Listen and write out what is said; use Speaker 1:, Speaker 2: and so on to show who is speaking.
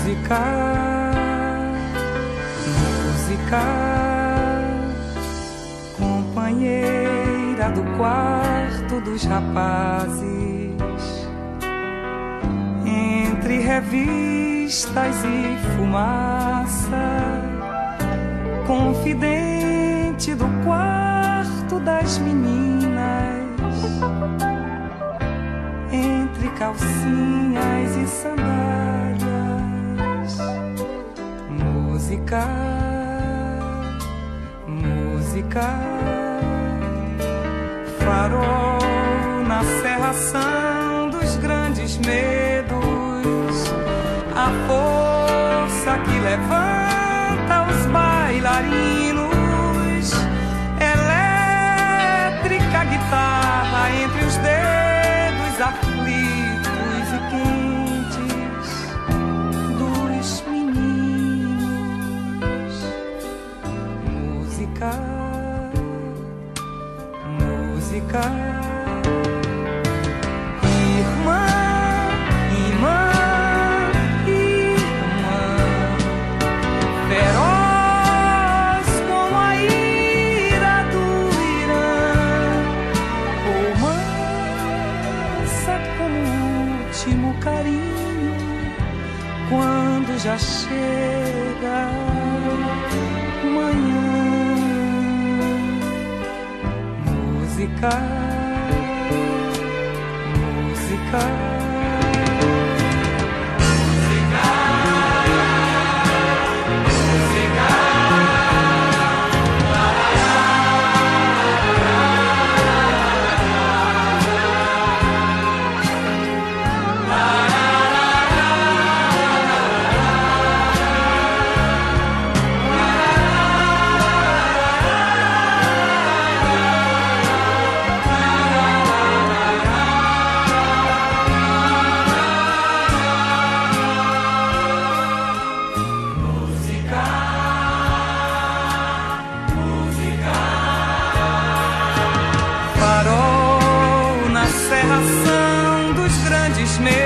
Speaker 1: Música, música, companheira do quarto dos rapazes, entre revistas e fumaça, confidente do quarto das meninas, entre calcinhas e sandálias. Música, música, farol na cerração dos grandes medos, a força que levanta os bailarinos, elétrica guitarra entre os dedos aflitos e quentes dos meninos. Música, música, irmã, irmã, irmã, feroz como a ira do Irã, ou mansa como o último carinho, quando já chega manhã. Música, música, farol na cerração dos grandes medos,